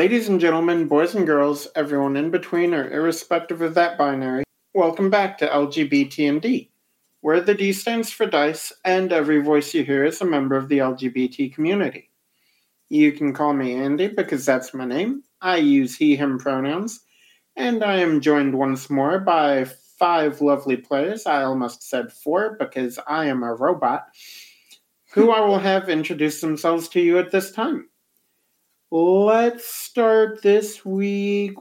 Ladies and gentlemen, boys and girls, everyone in between or irrespective of that binary, welcome back to LGBT&D, where the D stands for dice, and every voice you hear is a member of the LGBT community. You can call me Andy because that's my name. I use he, him pronouns, and I am joined once more by 5 lovely players. I almost said 4 because I am a robot, who I will have introduce themselves to you at this time. Let's start this week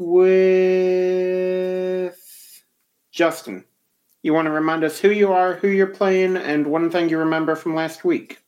with Justin. You want to remind us who you are, who you're playing, and one thing you remember from last week?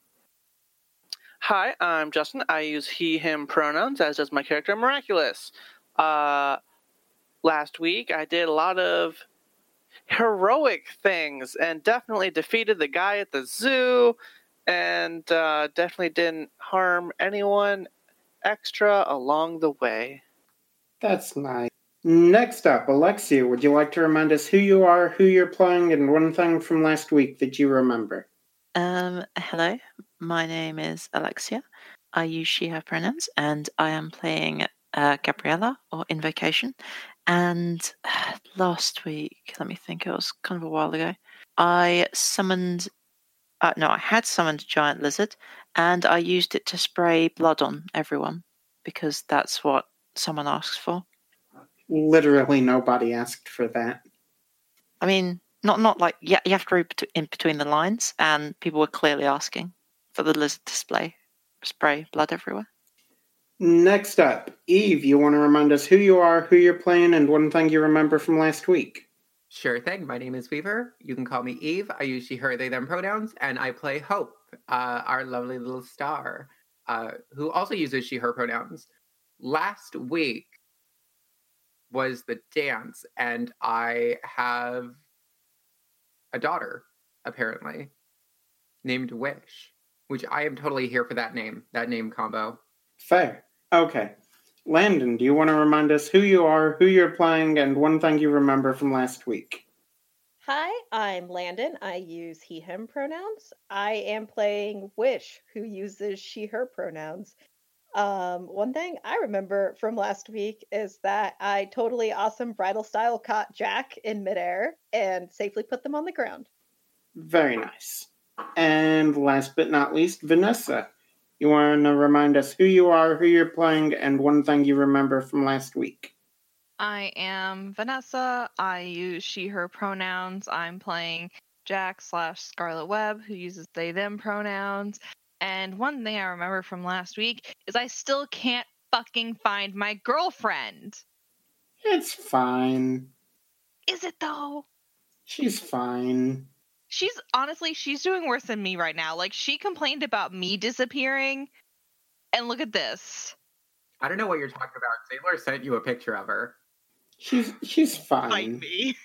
Hi, I'm Justin. I use he, him pronouns, as does my character Miraculous. Last week, I did a lot of heroic things and definitely defeated the guy at the zoo and definitely didn't harm anyone extra along the way. That's nice. Next up, Alexia, would you like to remind us who you are, who you're playing, and one thing from last week that you remember? Hello, my name is Alexia. I use she, her pronouns, and I am playing Gabriella, or Invocation. And last week, let me think, it was kind of a while ago, I had summoned a giant lizard, and I used it to spray blood on everyone, because that's what someone asks for. Literally nobody asked for that. I mean, not like, you have to read in between the lines, and people were clearly asking for the lizard to spray blood everywhere. Next up, Eve, you want to remind us who you are, who you're playing, and one thing you remember from last week? Sure thing. My name is Weaver. You can call me Eve. I use she, her, they, them pronouns, and I play Hope, our lovely little star, who also uses she, her pronouns. Last week was the dance, and I have a daughter, apparently, named Wish, which I am totally here for that name combo. Fair. Okay. Landon, do you want to remind us who you are, who you're playing, and one thing you remember from last week? Hi, I'm Landon. I use he, him pronouns. I am playing Wish, who uses she, her pronouns. One thing I remember from last week is that I totally awesome bridal style caught Jack in midair and safely put them on the ground. Very nice. And last but not least, Vanessa. You want to remind us who you are, who you're playing, and one thing you remember from last week? I am Vanessa. I use she, her pronouns. I'm playing Jack/Scarlet Web, who uses they, them pronouns. And one thing I remember from last week is I still can't fucking find my girlfriend. It's fine. Is it though? She's fine. She's doing worse than me right now. Like, she complained about me disappearing, and look at this. I don't know what you're talking about. Sailor sent you a picture of her. She's fine. Like me.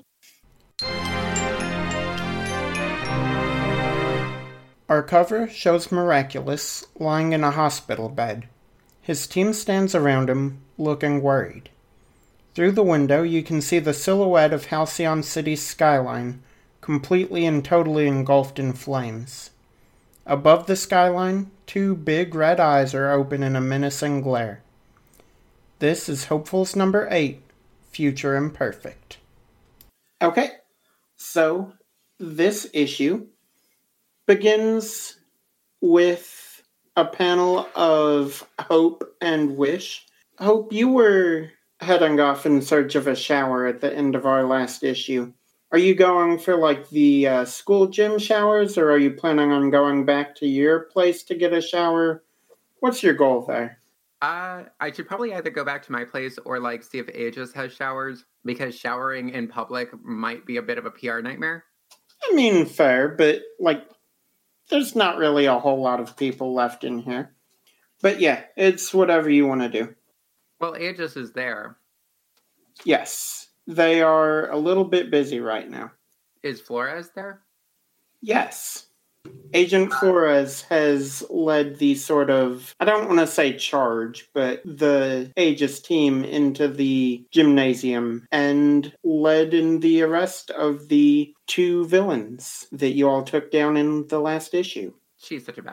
Our cover shows Miraculous lying in a hospital bed. His team stands around him, looking worried. Through the window, you can see the silhouette of Halcyon City's skyline, completely and totally engulfed in flames. Above the skyline, 2 big red eyes are open in a menacing glare. This is Hopeful's number 8, Future Imperfect. Okay, so this issue begins with a panel of Hope and Wish. Hope, you were heading off in search of a shower at the end of our last issue. Are you going for, like, the school gym showers, or are you planning on going back to your place to get a shower? What's your goal there? I should probably either go back to my place or, like, see if Aegis has showers, because showering in public might be a bit of a PR nightmare. I mean, fair, but, like, there's not really a whole lot of people left in here. But yeah, it's whatever you want to do. Well, Aegis is there. Yes. They are a little bit busy right now. Is Flores there? Yes. Agent Flores has led the sort of, I don't want to say charge, but the Aegis team into the gymnasium and led in the arrest of the 2 villains that you all took down in the last issue. She's such a badass.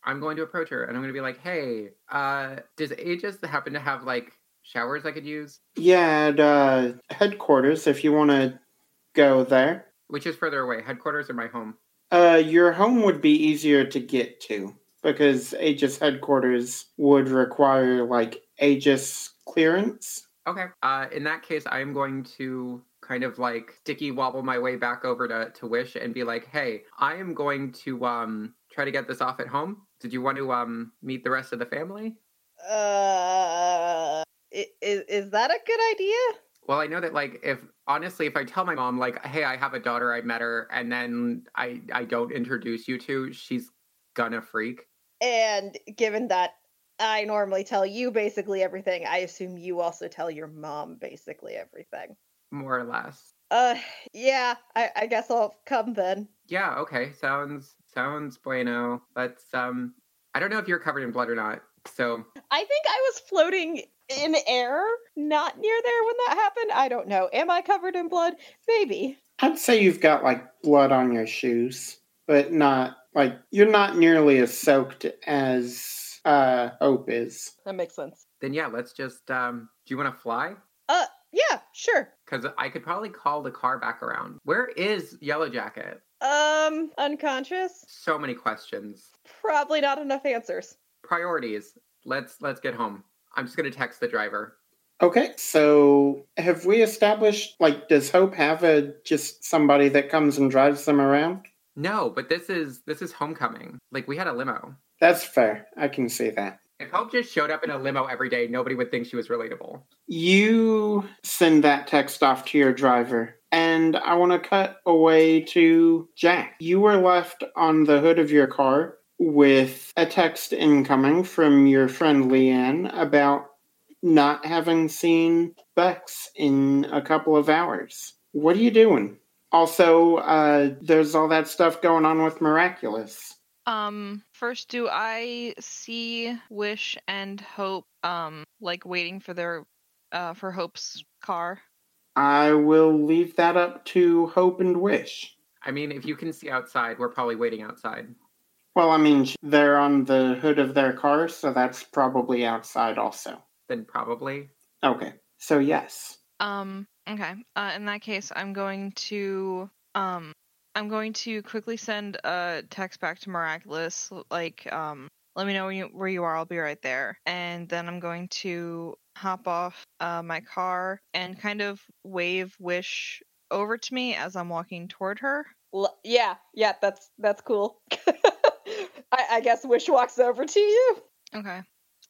I'm going to approach her and I'm going to be like, hey, does Aegis happen to have, like, showers I could use? Yeah, at headquarters, if you want to go there. Which is further away, headquarters or my home? Your home would be easier to get to, because Aegis headquarters would require, like, Aegis clearance. Okay. In that case, I am going to kind of, like, sticky wobble my way back over to Wish and be like, hey, I am going to try to get this off at home. Did you want to meet the rest of the family? Is that a good idea? Well, I know that, like, if I tell my mom, like, hey, I have a daughter, I met her, and then I don't introduce you to, she's gonna freak. And given that I normally tell you basically everything, I assume you also tell your mom basically everything. More or less. Yeah, I guess I'll come then. Yeah, okay. Sounds bueno. Let's, I don't know if you're covered in blood or not, so... I think I was floating in air, not near there when that happened. I don't know. Am I covered in blood? Maybe. I'd say you've got, like, blood on your shoes, but not, like, you're not nearly as soaked as Hope is. That makes sense. Then yeah, let's just, do you want to fly? Yeah, sure. Because I could probably call the car back around. Where is Yellow Jacket? Unconscious? So many questions. Probably not enough answers. Priorities. Let's get home. I'm just going to text the driver. Okay, so have we established, like, does Hope have just somebody that comes and drives them around? No, but this is homecoming. Like, we had a limo. That's fair. I can see that. If Hope just showed up in a limo every day, nobody would think she was relatable. You send that text off to your driver, and I want to cut away to Jack. You were left on the hood of your car with a text incoming from your friend Leanne about not having seen Bex in a couple of hours. What are you doing? Also, there's all that stuff going on with Miraculous. First, do I see Wish and Hope, like waiting for their, for Hope's car? I will leave that up to Hope and Wish. I mean, if you can see outside, we're probably waiting outside. Well, I mean, they're on the hood of their car, so that's probably outside also. Then probably. Okay, so yes. Okay. In that case, I'm going to quickly send a text back to Miraculous, like, let me know where you are, I'll be right there. And then I'm going to hop off my car and kind of wave Wish over to me as I'm walking toward her. Yeah, that's cool. I guess Wish walks over to you. Okay.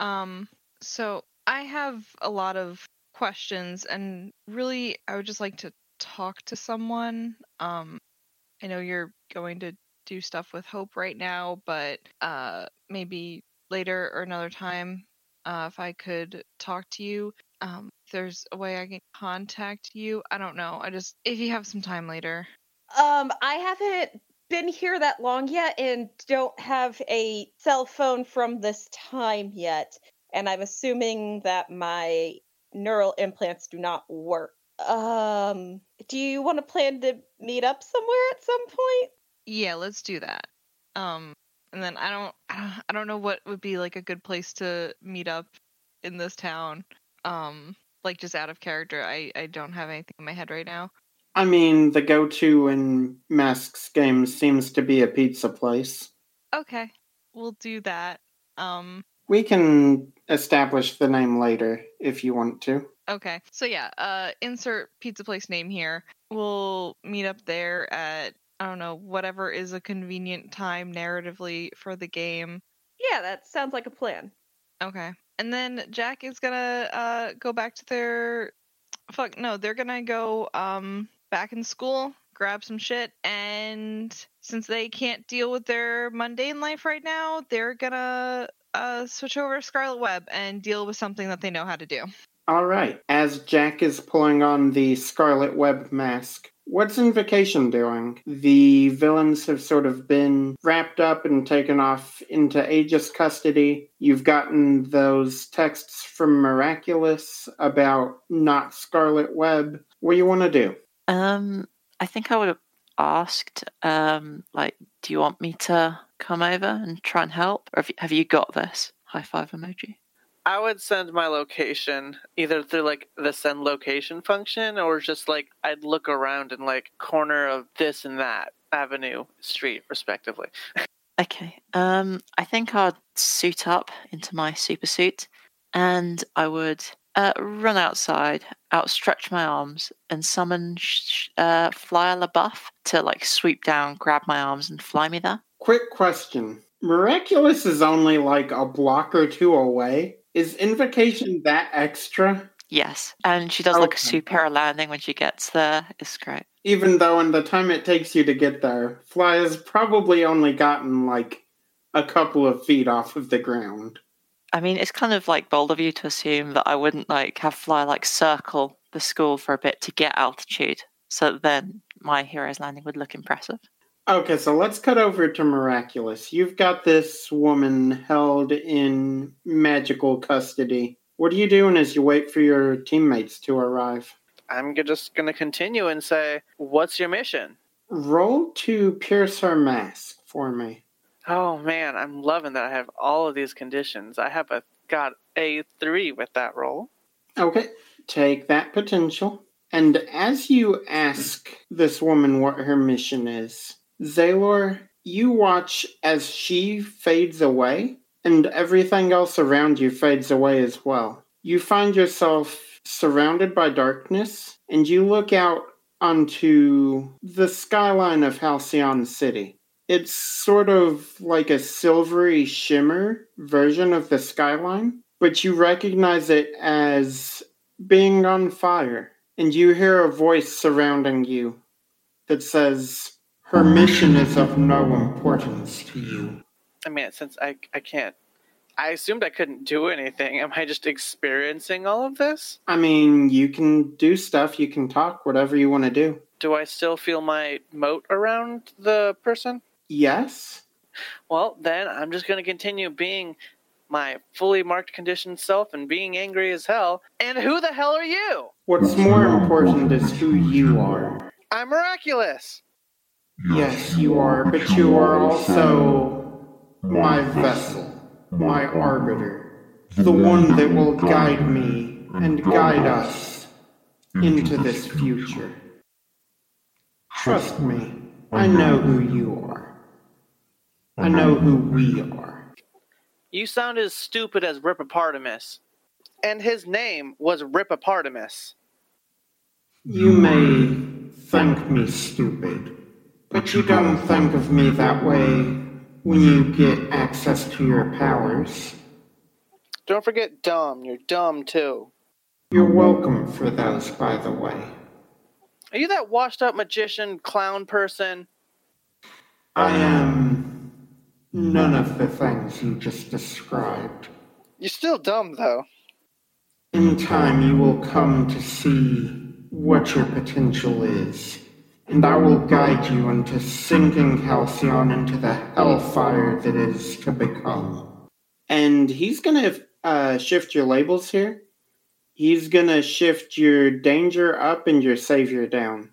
So I have a lot of questions, and really, I would just like to talk to someone. I know you're going to do stuff with Hope right now, but maybe later or another time, if I could talk to you, if there's a way I can contact you. I don't know. If you have some time later. I haven't been here that long yet and don't have a cell phone from this time yet. And I'm assuming that my neural implants do not work. Do you want to plan to meet up somewhere at some point? Yeah, let's do that. And then I don't know what would be like a good place to meet up in this town. Like just out of character. I don't have anything in my head right now. I mean, the go-to in Masks games seems to be a pizza place. Okay, we'll do that. We can establish the name later if you want to. Okay, so yeah, insert pizza place name here. We'll meet up there at, I don't know, whatever is a convenient time narratively for the game. Yeah, that sounds like a plan. Okay. And then Jack is gonna go back to they're gonna go back in school, grab some shit, and since they can't deal with their mundane life right now, they're gonna switch over to Scarlet Web and deal with something that they know how to do. All right. As Jack is pulling on the Scarlet Web mask, what's Invocation doing? The villains have sort of been wrapped up and taken off into Aegis custody. You've gotten those texts from Miraculous about not Scarlet Web. What do you want to do? I think I would have asked, do you want me to come over and try and help? Or have you got this? High five emoji. I would send my location either through like the send location function or just like I'd look around in like corner of this and that avenue, street, respectively. Okay. I think I'd suit up into my super suit, and I would run outside, outstretch my arms, and summon Flyer LaBeouf to like sweep down, grab my arms, and fly me there. Quick question. Miraculous is only like a block or two away. Is Invocation that extra? Yes, and she does like a Okay. superhero landing when she gets there. It's great. Even though in the time it takes you to get there, Fly has probably only gotten like a couple of feet off of the ground. I mean, it's kind of like bold of you to assume that I wouldn't like have Fly like circle the school for a bit to get altitude, so that then my hero's landing would look impressive. Okay, so let's cut over to Miraculous. You've got this woman held in magical custody. What are you doing as you wait for your teammates to arrive? I'm just going to continue and say, what's your mission? Roll to pierce her mask for me. Oh man, I'm loving that I have all of these conditions. I have got a 3 with that roll. Okay, take that potential. And as you ask this woman what her mission is, Zaylor, you watch as she fades away, and everything else around you fades away as well. You find yourself surrounded by darkness, and you look out onto the skyline of Halcyon City. It's sort of like a silvery shimmer version of the skyline, but you recognize it as being on fire, and you hear a voice surrounding you that says, her mission is of no importance to you. I mean, since I can't, I assumed I couldn't do anything. Am I just experiencing all of this? I mean, you can do stuff, you can talk, whatever you want to do. Do I still feel my moat around the person? Yes? Well, then I'm just going to continue being my fully marked conditioned self and being angry as hell. And who the hell are you? What's more important is who you are. I'm Miraculous. Yes, you are, but you are also my vessel, my arbiter, the one that will guide me and guide us into this future. Trust me, I know who you are. I know who we are. You sound as stupid as Rippopartimus. And his name was Rippopartimus. You may think me stupid, but you don't think of me that way when you get access to your powers. Don't forget dumb. You're dumb, too. You're welcome for those, by the way. Are you that washed-up magician clown person? I am none of the things you just described. You're still dumb, though. In time, you will come to see what your potential is, and I will guide you into sinking Halcyon into the hellfire that is to become. And he's gonna shift your labels here. He's gonna shift your danger up and your savior down.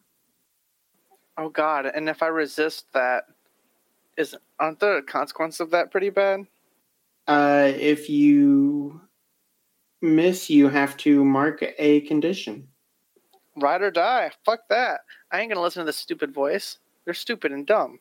Oh, God. And if I resist that, aren't the consequences of that pretty bad? If you miss, you have to mark a condition. Ride or die. Fuck that. I ain't gonna listen to this stupid voice. They're stupid and dumb.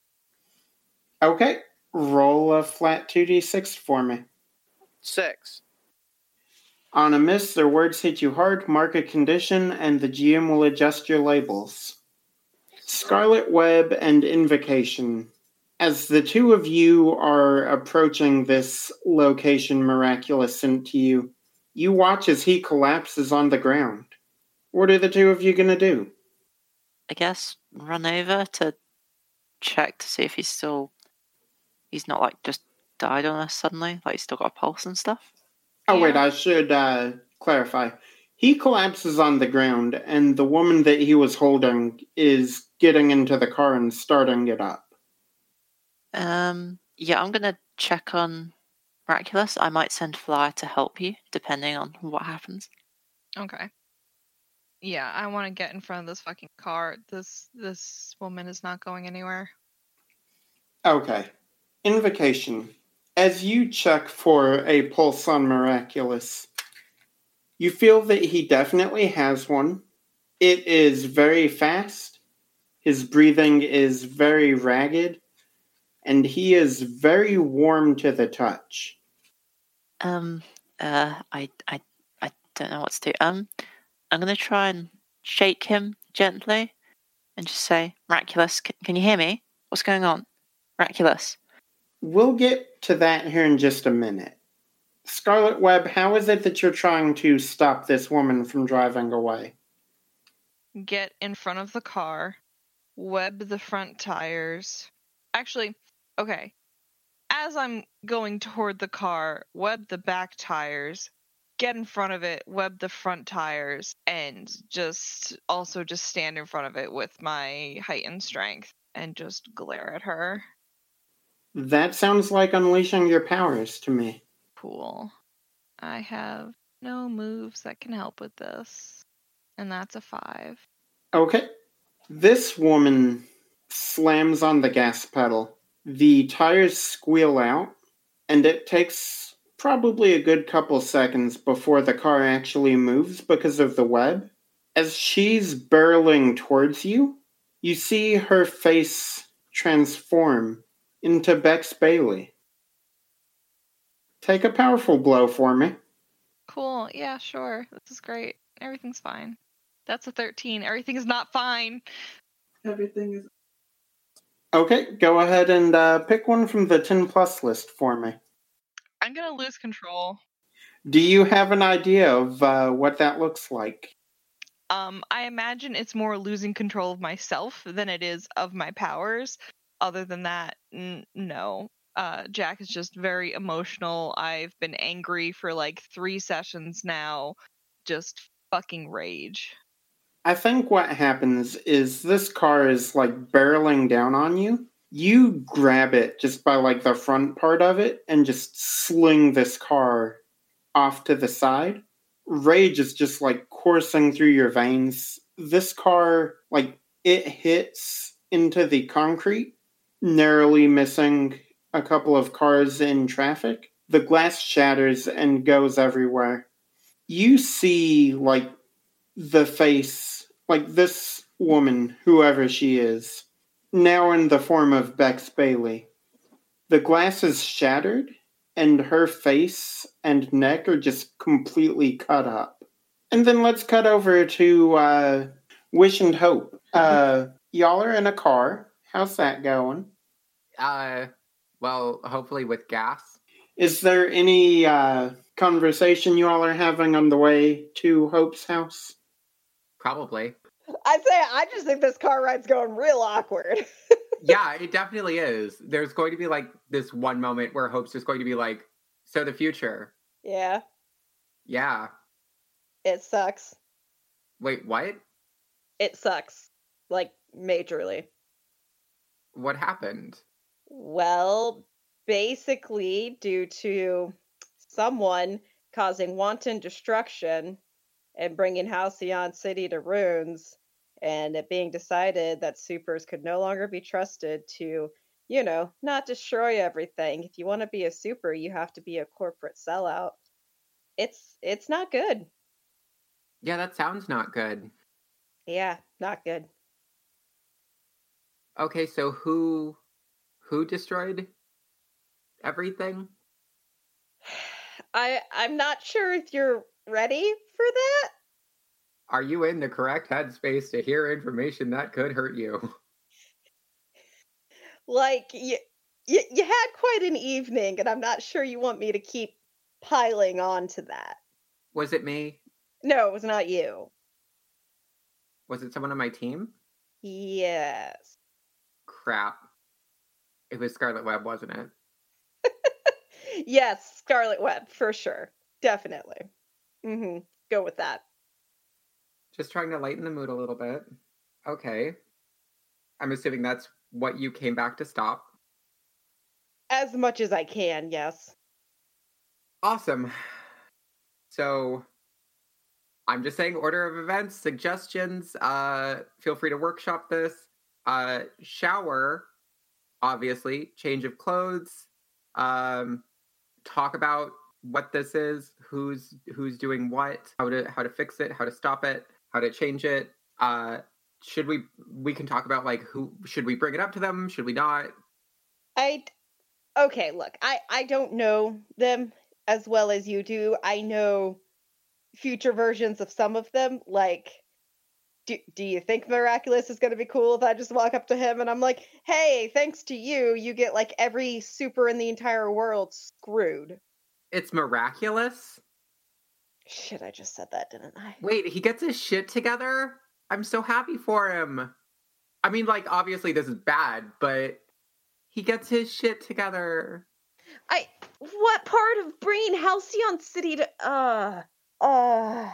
Okay, roll a flat 2d6 for me. 6. On a miss, their words hit you hard, mark a condition, and the GM will adjust your labels. Scarlet Web and Invocation. As the two of you are approaching this location Miraculous sent to you, you watch as he collapses on the ground. What are the two of you gonna do? I guess run over to check to see if he's not like just died on us suddenly, like he's still got a pulse and stuff. Oh wait, I should clarify. He collapses on the ground, and the woman that he was holding is getting into the car and starting it up. Yeah, I'm gonna check on Miraculous. I might send Flyer to help you, depending on what happens. Okay. Yeah, I want to get in front of this fucking car. This woman is not going anywhere. Okay. Invocation. As you check for a pulse on Miraculous, you feel that he definitely has one. It is very fast. His breathing is very ragged. And he is very warm to the touch. I don't know what to do. I'm gonna try and shake him gently and just say, Miraculous, can you hear me? What's going on? Miraculous. We'll get to that here in just a minute. Scarlet Web, how is it that you're trying to stop this woman from driving away? Get in front of the car, web the front tires. Actually, okay. As I'm going toward the car, web the back tires, get in front of it, web the front tires, and just stand in front of it with my heightened strength and just glare at her. That sounds like unleashing your powers to me. Cool. I have no moves that can help with this. And that's a 5. Okay. This woman slams on the gas pedal. The tires squeal out, and it takes probably a good couple seconds before the car actually moves because of the web. As she's barreling towards you, you see her face transform into Bex Bailey. Take a powerful blow for me. Cool. Yeah, sure. This is great. Everything's fine. That's a 13. Everything is not fine. Everything is... Okay, go ahead and pick one from the 10 plus list for me. I'm gonna lose control. Do you have an idea of what that looks like? I imagine it's more losing control of myself than it is of my powers. Other than that, no. Jack is just very emotional. I've been angry for like 3 sessions now. Just fucking rage. I think what happens is this car is like barreling down on you. You grab it just by like the front part of it and just sling this car off to the side. Rage is just like coursing through your veins. This car, like, it hits into the concrete, narrowly missing a couple of cars in traffic. The glass shatters and goes everywhere. You see, like, the face, like this woman, whoever she is, now in the form of Bex Bailey. The glass is shattered, and her face and neck are just completely cut up. And then let's cut over to Wish and Hope. Y'all are in a car. How's that going? Well, hopefully with gas. Is there any conversation you all are having on the way to Hope's house? Probably. I just think this car ride's going real awkward. Yeah, it definitely is. There's going to be like this one moment where Hope's just going to be like, so the future. Yeah. Yeah. It sucks. Wait, what? It sucks. Like, majorly. What happened? Well, basically, due to someone causing wanton destruction and bringing Halcyon City to ruins, and it being decided that supers could no longer be trusted to, not destroy everything. If you want to be a super, you have to be a corporate sellout. It's not good. Yeah, that sounds not good. Yeah, not good. Okay, so who destroyed everything? I'm not sure if you're ready for that. Are you in the correct headspace to hear information that could hurt you? Like, you had quite an evening, and I'm not sure you want me to keep piling on to that. Was it me? No, it was not you. Was it someone on my team? Yes. Crap. It was Scarlet Web, wasn't it? Yes, Scarlet Web, for sure. Definitely. Go with that. Just trying to lighten the mood a little bit. Okay. I'm assuming that's what you came back to stop. As much as I can, yes. Awesome. So, I'm just saying order of events, suggestions. Feel free to workshop this. Shower obviously, change of clothes, talk about what this is, who's doing what, how to fix it, how to stop it, how to change it. Should we can talk about like who should we bring it up to them? Should we not? Okay, look, I don't know them as well as you do. I know future versions of some of them. Like, do you think Miraculous is going to be cool if I just walk up to him and I'm like, hey, thanks to you, you get like every super in the entire world screwed? It's Miraculous? Shit, I just said that, didn't I? Wait, he gets his shit together? I'm so happy for him. I mean, like, obviously this is bad, but he gets his shit together. What part of bringing Halcyon City to,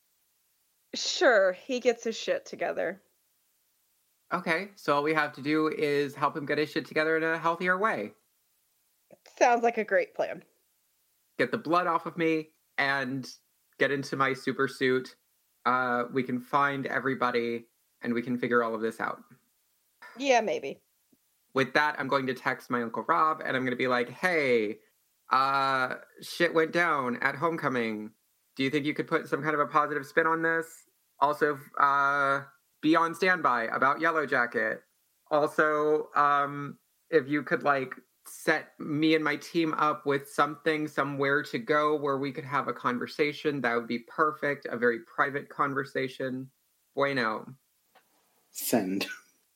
sure, he gets his shit together. Okay, so all we have to do is help him get his shit together in a healthier way. Sounds like a great plan. Get the blood off of me and get into my super suit. We can find everybody and we can figure all of this out. Yeah, maybe. With that, I'm going to text my Uncle Rob and I'm going to be like, hey, shit went down at homecoming. Do you think you could put some kind of a positive spin on this? Also, be on standby about Yellow Jacket. Also, if you could like set me and my team up with something, somewhere to go where we could have a conversation, that would be perfect. A very private conversation. Bueno. Send.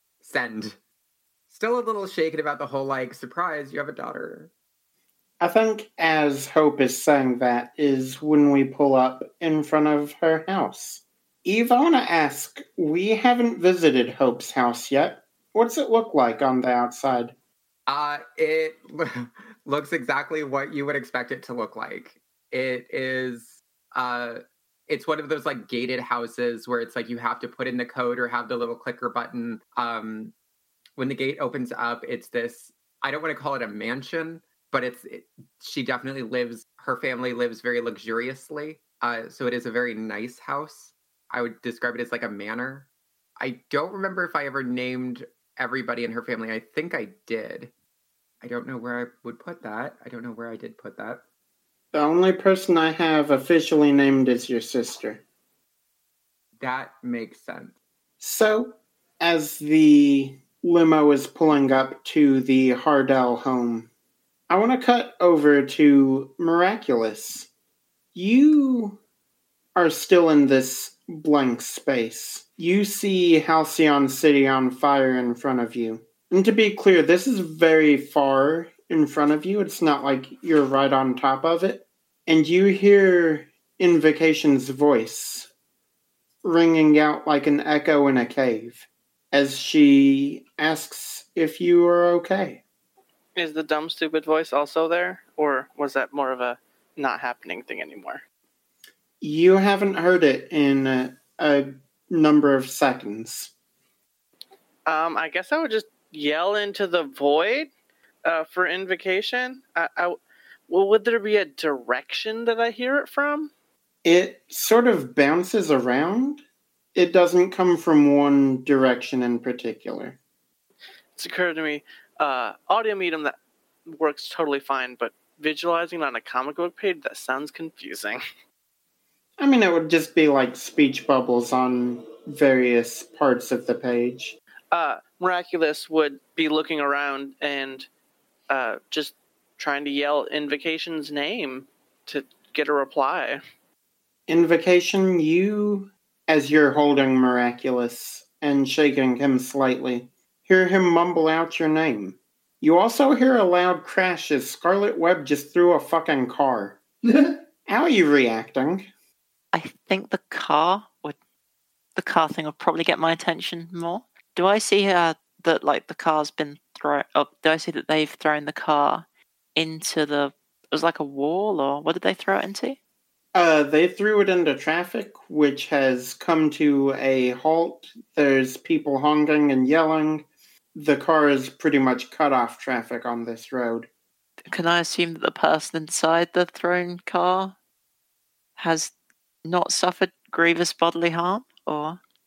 Still a little shaken about the whole, like, surprise, you have a daughter. I think as Hope is saying that is when we pull up in front of her house. Eve, I want to ask, we haven't visited Hope's house yet. What's it look like on the outside? It looks exactly what you would expect it to look like. It is, it's one of those, like, gated houses where it's like you have to put in the code or have the little clicker button. When the gate opens up, it's this, I don't want to call it a mansion, but she definitely her family lives very luxuriously. So it is a very nice house. I would describe it as like a manor. I don't remember if I ever named everybody in her family. I think I did. I don't know where I would put that. I don't know where I did put that. The only person I have officially named is your sister. That makes sense. So, as the limo is pulling up to the Hardell home, I want to cut over to Miraculous. You are still in this blank space. You see Halcyon City on fire in front of you. And to be clear, this is very far in front of you. It's not like you're right on top of it. And you hear Invocation's voice ringing out like an echo in a cave as she asks if you are okay. Is the dumb, stupid voice also there? Or was that more of a not happening thing anymore? You haven't heard it in a number of seconds. I guess I would just yell into the void for Invocation. Well, would there be a direction that I hear it from? It sort of bounces around. It doesn't come from one direction in particular. It's occurred to me, audio medium that works totally fine, but visualizing on a comic book page, that sounds confusing. I mean, it would just be like speech bubbles on various parts of the page. Miraculous would be looking around and just trying to yell Invocation's name to get a reply. Invocation, you, as you're holding Miraculous and shaking him slightly, hear him mumble out your name. You also hear a loud crash as Scarlet Web just threw a fucking car. How are you reacting? I think the car thing would probably get my attention more. Do I see that like the car's been thrown? Do I see that they've thrown the car into it was like a wall, or what did they throw it into? They threw it into traffic, which has come to a halt. There's people honking and yelling. The car is pretty much cut off traffic on this road. Can I assume that the person inside the thrown car has not suffered grievous bodily harm, or?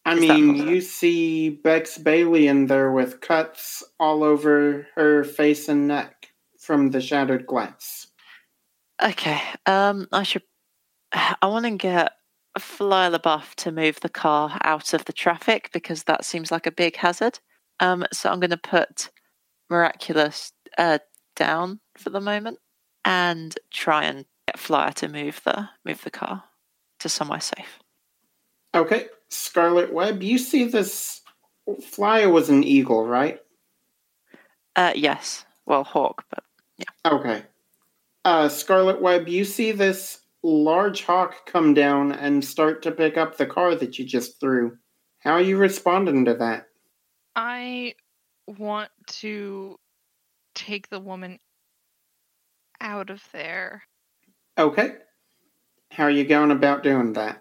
I Is that mean, possible? you see Bex Bailey in there with cuts all over her face and neck from the shattered glass. Okay. I want to get Fly LaBeouf to move the car out of the traffic because that seems like a big hazard. So I'm going to put Miraculous down for the moment and try and get Flyer to move the car to somewhere safe. Okay, Scarlet Web, you see this. Flyer was an eagle, right? Yes. Well, Hawk, but Okay. Scarlet Web, you see this large hawk come down and start to pick up the car that you just threw. How are you responding to that? I want to take the woman out of there. Okay. How are you going about doing that?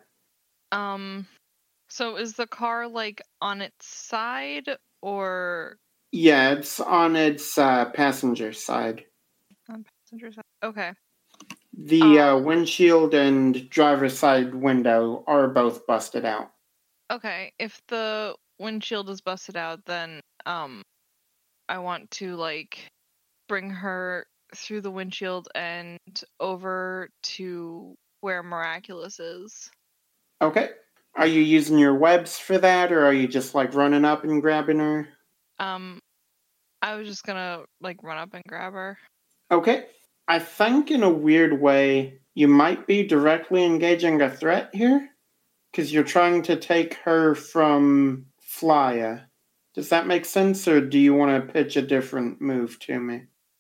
So is the car like on its side or Yeah, it's on its passenger side. on passenger side? Okay. The windshield and driver's side window are both busted out. Okay. If the windshield is busted out, then I want to like bring her through the windshield and over to where Miraculous is. Okay. Are you using your webs for that, or are you just like running up and grabbing her? I was just gonna like run up and grab her. Okay. I think in a weird way, you might be directly engaging a threat here, because you're trying to take her from Flya. Does that make sense, or do you want to pitch a different move to me?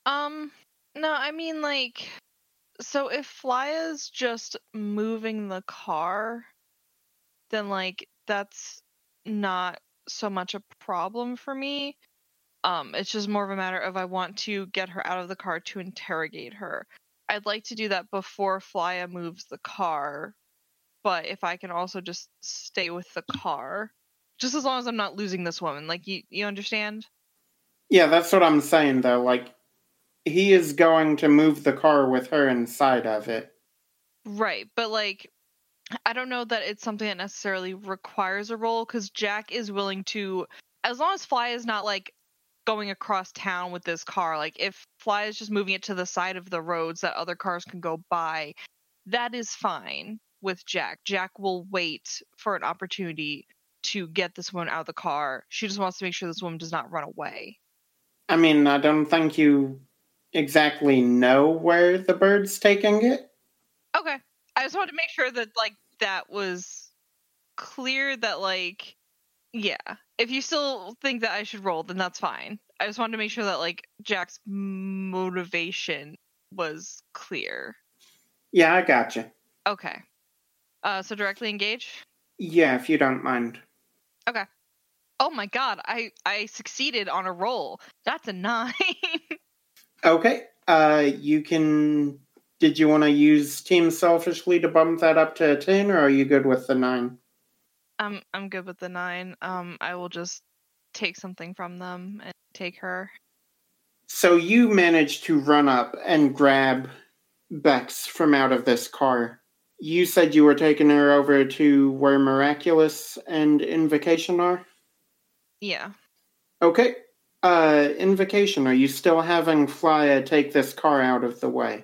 No, I mean like, so if Flya's just moving the car, then like that's not so much a problem for me. It's just more of a matter of I want to get her out of the car to interrogate her. I'd like to do that before Flya moves the car, but if I can also just stay with the car, just as long as I'm not losing this woman. Like, you understand? Yeah, that's what I'm saying, though. Like, he is going to move the car with her inside of it. Right, but like, I don't know that it's something that necessarily requires a roll, because Jack is willing to, as long as Fly is not like going across town with this car, like if Fly is just moving it to the side of the roads that other cars can go by, that is fine with Jack. Jack will wait for an opportunity to get this woman out of the car. She just wants to make sure this woman does not run away. I mean, I don't think you exactly know where the bird's taking it. Okay. I just wanted to make sure that like that was clear, that like, yeah. If you still think that I should roll, then that's fine. I just wanted to make sure that like Jack's motivation was clear. Yeah, I gotcha. Okay. So directly engage? Yeah, if you don't mind. Okay. Oh my god, I succeeded on a roll. That's a 9. Okay, you can... Did you want to use Team Selfishly to bump that up to a 10, or are you good with the 9? I'm good with the 9. I will just take something from them and take her. So you managed to run up and grab Bex from out of this car. You said you were taking her over to where Miraculous and Invocation are? Yeah. Okay. Invocation, are you still having Flya take this car out of the way?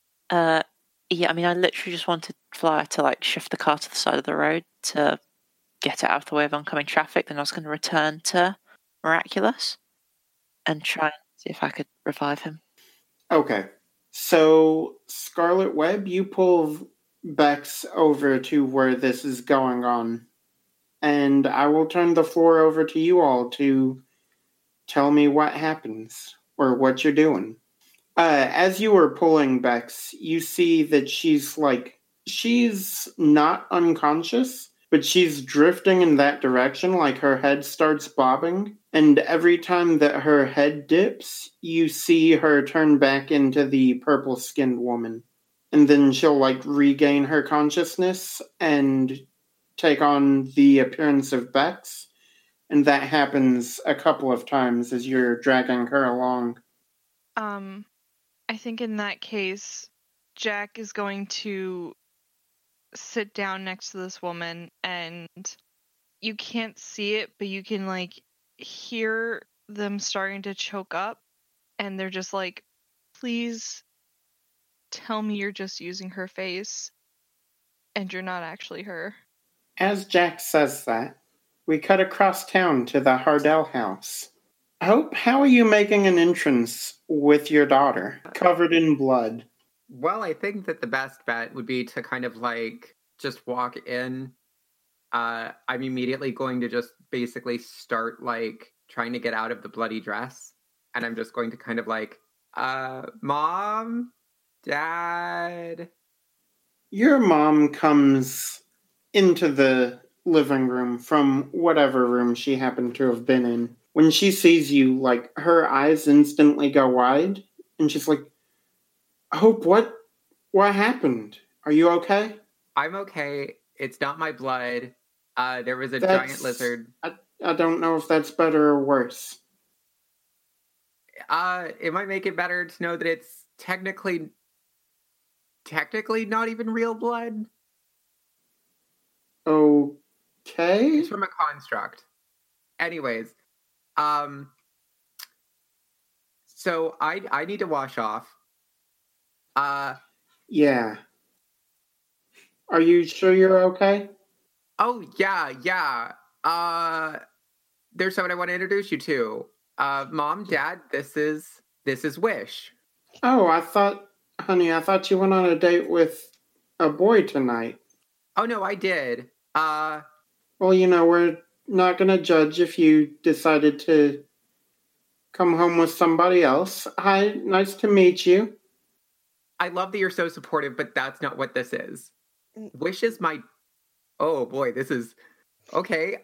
Yeah, I mean, I literally just wanted Flyer to like shift the car to the side of the road to get it out of the way of oncoming traffic. Then I was going to return to Miraculous and try and see if I could revive him. Okay. So, Scarlet Web, you pull Bex over to where this is going on. And I will turn the floor over to you all to tell me what happens or what you're doing. As you are pulling Bex, you see that she's not unconscious, but she's drifting in that direction, like her head starts bobbing. And every time that her head dips, you see her turn back into the purple-skinned woman. And then she'll, regain her consciousness and take on the appearance of Bex. And that happens a couple of times as you're dragging her along. I think in that case, Jack is going to sit down next to this woman and you can't see it, but you can like hear them starting to choke up, and they're just like, please tell me you're just using her face and you're not actually her. As Jack says that, we cut across town to the Hardell house. Hope, how are you making an entrance with your daughter, covered in blood? Well, I think that the best bet would be to kind of like just walk in. I'm immediately going to just basically start like trying to get out of the bloody dress. And I'm just going to kind of like, Mom, Dad. Your mom comes into the living room from whatever room she happened to have been in. When she sees you, like, her eyes instantly go wide, and she's like, Hope, what happened? Are you okay? I'm okay. It's not my blood. There was a That's- giant lizard. I don't know if that's better or worse. It might make it better to know that it's technically not even real blood. Okay. It's from a construct. Anyways, so I need to wash off. Yeah. Are you sure you're okay? Oh yeah. There's someone I want to introduce you to. Mom, Dad, this is Wish. Oh, I thought you went on a date with a boy tonight. Oh no, I did. Well, we're not gonna judge if you decided to come home with somebody else. Hi, nice to meet you. I love that you're so supportive, but that's not what this is. Wish is my... Oh boy, this is... Okay,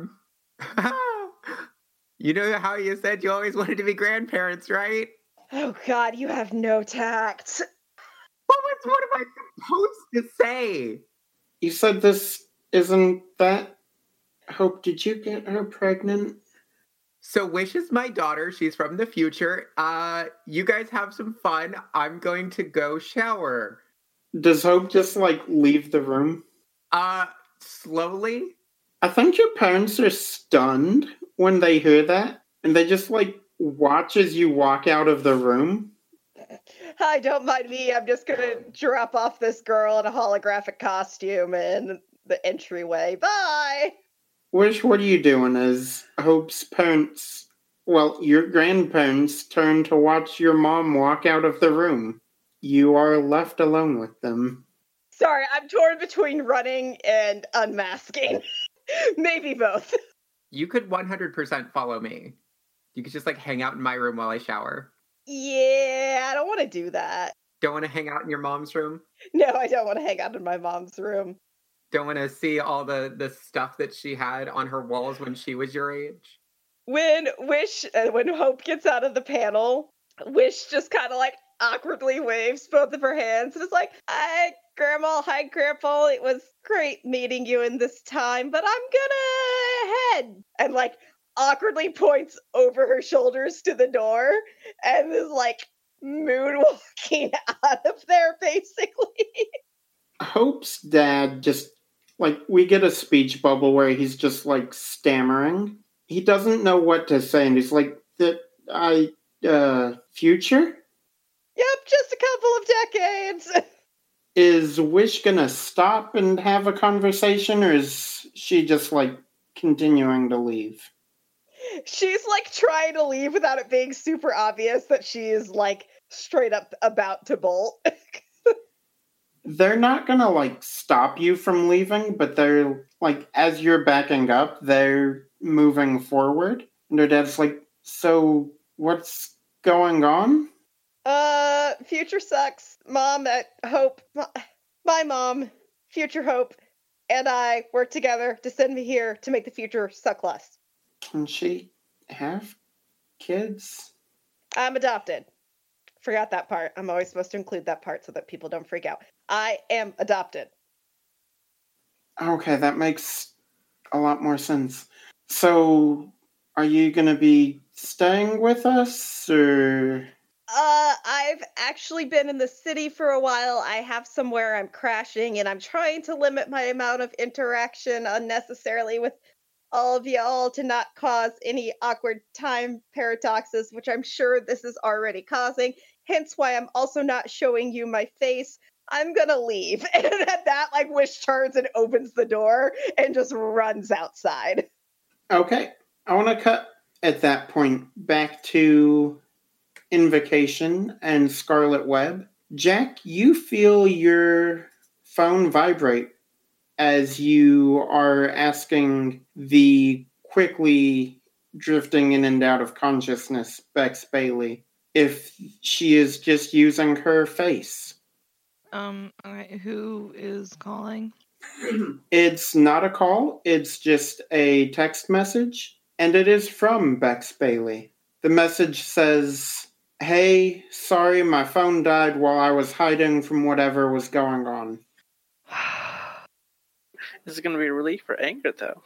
you know how you said you always wanted to be grandparents, right? Oh God, you have no tact. What am I supposed to say? You said this isn't that... Hope, did you get her pregnant? So Wish is my daughter. She's from the future. You guys have some fun. I'm going to go shower. Does Hope just, leave the room? Slowly? I think your parents are stunned when they hear that, and they just, watch as you walk out of the room. Hi, don't mind me. I'm just gonna drop off this girl in a holographic costume in the entryway. Bye! Wish, what are you doing as Hope's parents, your grandparents, turn to watch your mom walk out of the room? You are left alone with them. Sorry, I'm torn between running and unmasking. Maybe both. You could 100% follow me. You could just, hang out in my room while I shower. Yeah, I don't want to do that. Don't want to hang out in your mom's room? No, I don't want to hang out in my mom's room. Don't want to see all the stuff that she had on her walls when she was your age? When Hope gets out of the panel, Wish just kind of awkwardly waves both of her hands and is like, "Hi, Grandma. Hi, Grandpa. It was great meeting you in this time, but I'm gonna head." And awkwardly points over her shoulders to the door and is moonwalking out of there, basically. Hope's dad just, we get a speech bubble where he's just, stammering. He doesn't know what to say, and he's like, future? Yep, just a couple of decades. Is Wish gonna stop and have a conversation, or is she just, continuing to leave? She's trying to leave without it being super obvious that she is straight up about to bolt. They're not gonna stop you from leaving, but they're as you're backing up, they're moving forward. And their dad's like, "So what's going on?" Future sucks. Mom at Hope, my mom, Future Hope, and I work together to send me here to make the future suck less. Can she have kids? I'm adopted. Forgot that part. I'm always supposed to include that part so that people don't freak out. I am adopted. Okay, that makes a lot more sense. So, are you gonna be staying with us, or...? I've actually been in the city for a while. I have somewhere I'm crashing, and I'm trying to limit my amount of interaction unnecessarily with all of y'all to not cause any awkward time paradoxes, which I'm sure this is already causing. Hence why I'm also not showing you my face. I'm gonna leave. And at that, like, Wish turns and opens the door and just runs outside. Okay. I want to cut at that point back to Invocation and Scarlet Web. Jack, you feel your phone vibrate as you are asking the quickly drifting in and out of consciousness Bex Bailey if she is just using her face. Okay, who is calling? It's not a call, it's just a text message, and it is from Bex Bailey. The message says, "Hey, sorry my phone died while I was hiding from whatever was going on." This is going to be a relief for Anger, though.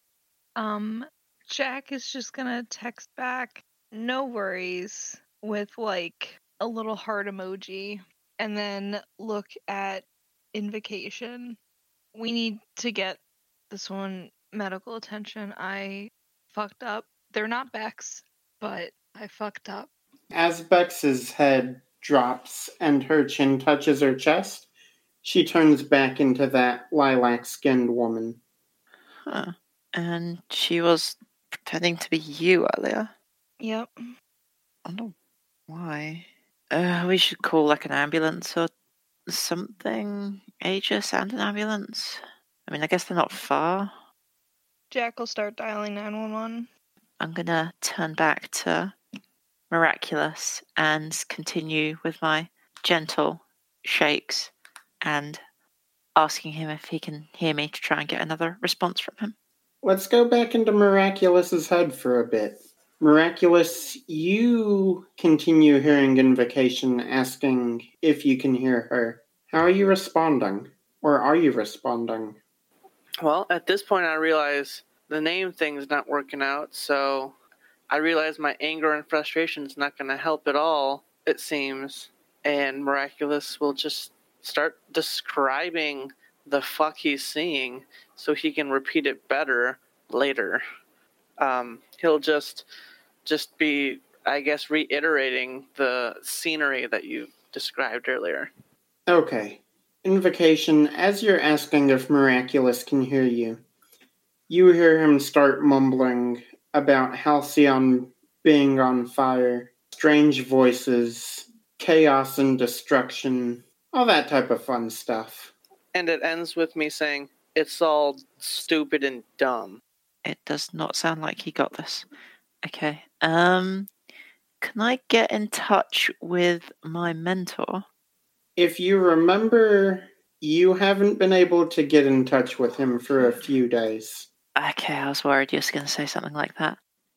Jack is just gonna text back, no worries, with like a little heart emoji, and then look at Invocation. We need to get this one medical attention. I fucked up. They're not Bex, but I fucked up. As Bex's head drops and her chin touches her chest, she turns back into that lilac-skinned woman. Huh. And she was pretending to be you earlier. Yep. I wonder why. We should call like an ambulance or something. Aegis and an ambulance. I mean, I guess they're not far. Jack will start dialing 911. I'm gonna turn back to Miraculous and continue with my gentle shakes and asking him if he can hear me to try and get another response from him. Let's go back into Miraculous's head for a bit. Miraculous, you continue hearing Invocation asking if you can hear her. How are you responding? Or are you responding? Well, at this point, I realize the name thing's not working out, so I realize my anger and frustration is not going to help at all, it seems. And Miraculous will just start describing the fuck he's seeing so he can repeat it better later. He'll just be, I guess, reiterating the scenery that you described earlier. Okay. Invocation, as you're asking if Miraculous can hear you, you hear him start mumbling about Halcyon being on fire, strange voices, chaos and destruction, all that type of fun stuff. And it ends with me saying, "It's all stupid and dumb." It does not sound like he got this. Okay. Can I get in touch with my mentor? If you remember, you haven't been able to get in touch with him for a few days. Okay, I was worried you were going to say something like that.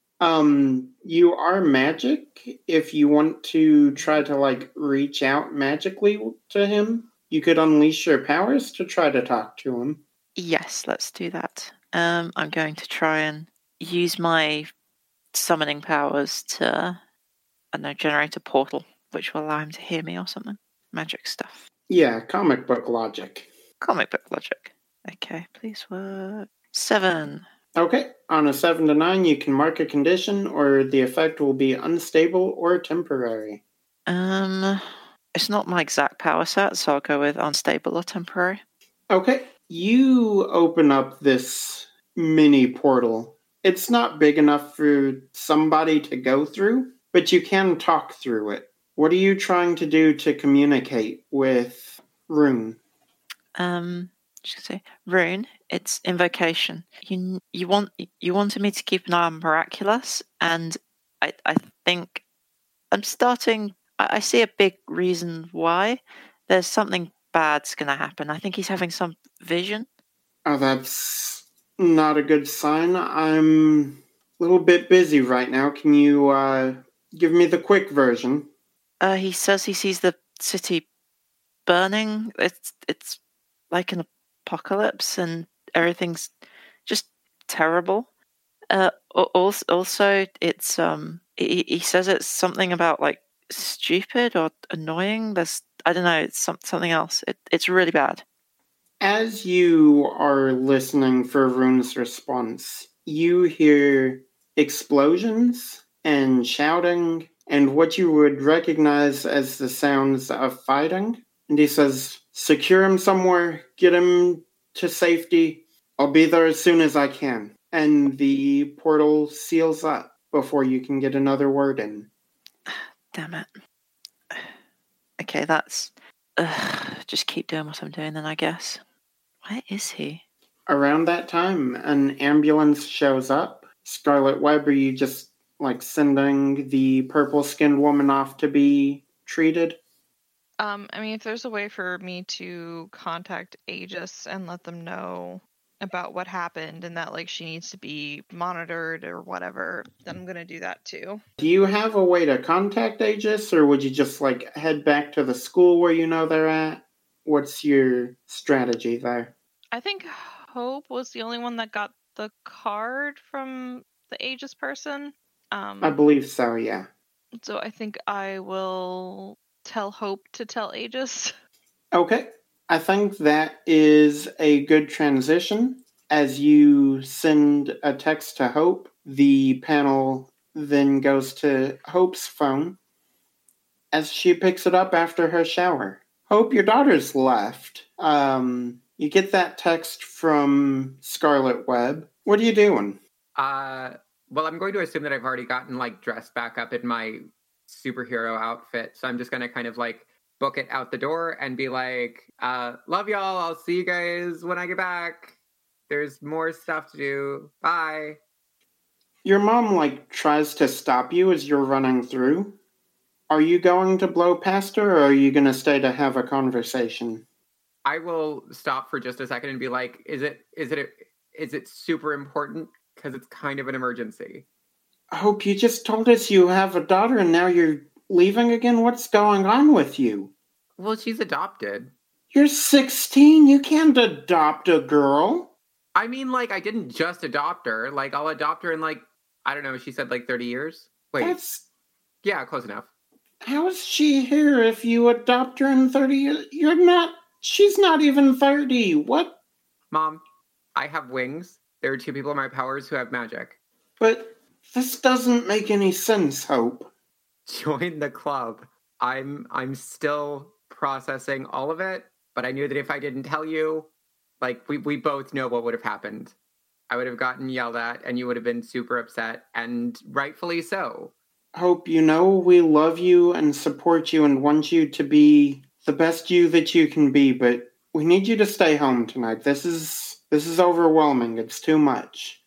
You are magic. If you want to try to, reach out magically to him, you could unleash your powers to try to talk to him. Yes, let's do that. I'm going to try and use my summoning powers to, I don't know, generate a portal, which will allow him to hear me or something. Magic stuff. Yeah, comic book logic. Comic book logic. Okay, please work. 7. Okay, on a 7 to 9, you can mark a condition, or the effect will be unstable or temporary. It's not my exact power set, so I'll go with unstable or temporary. Okay, you open up this mini portal. It's not big enough for somebody to go through, but you can talk through it. What are you trying to do to communicate with Rune? Just say, Rune, it's Invocation. You wanted me to keep an eye on Miraculous, and I think I'm starting. I see a big reason why. There's something bad's going to happen. I think he's having some vision. Oh, that's not a good sign. I'm a little bit busy right now. Can you give me the quick version? He says he sees the city burning. It's like an apocalypse, and everything's just terrible. Also, it's he says it's something about like stupid or annoying. I don't know. It's something else. It's really bad. As you are listening for Rune's response, you hear explosions and shouting and what you would recognize as the sounds of fighting. And he says, secure him somewhere, get him to safety. I'll be there as soon as I can. And the portal seals up before you can get another word in. Damn it. Okay, that's... just keep doing what I'm doing then, I guess. Where is he? Around that time, an ambulance shows up. Scarlet Web, are you just, sending the purple-skinned woman off to be treated? I mean, if there's a way for me to contact Aegis and let them know about what happened and that, she needs to be monitored or whatever, then I'm going to do that too. Do you have a way to contact Aegis, or would you just, head back to the school where you know they're at? What's your strategy there? I think Hope was the only one that got the card from the Aegis person. I believe so, yeah. So I think I will tell Hope to tell Aegis. Okay. I think that is a good transition. As you send a text to Hope, the panel then goes to Hope's phone as she picks it up after her shower. Hope, your daughter's left. You get that text from Scarlet Web. What are you doing? Well, I'm going to assume that I've already gotten, dressed back up in my superhero outfit. So I'm just going to kind of, book it out the door and be like, love y'all. I'll see you guys when I get back. There's more stuff to do. Bye. Your mom, tries to stop you as you're running through. Are you going to blow past her, or are you going to stay to have a conversation? I will stop for just a second and be like, is it super important? Because it's kind of an emergency. Hope, you just told us you have a daughter and now you're leaving again? What's going on with you? Well, she's adopted. You're 16. You can't adopt a girl. I mean, I didn't just adopt her. I'll adopt her in, I don't know, she said, 30 years? Wait. Yeah, close enough. How is she here if you adopt her in 30 years? She's not even 30. What? Mom, I have wings. There are 2 people in my powers who have magic. But this doesn't make any sense, Hope. Join the club. I'm still processing all of it, but I knew that if I didn't tell you, we both know what would have happened. I would have gotten yelled at, and you would have been super upset, and rightfully so. Hope, we love you and support you and want you to be the best you that you can be, but we need you to stay home tonight. This is overwhelming. It's too much.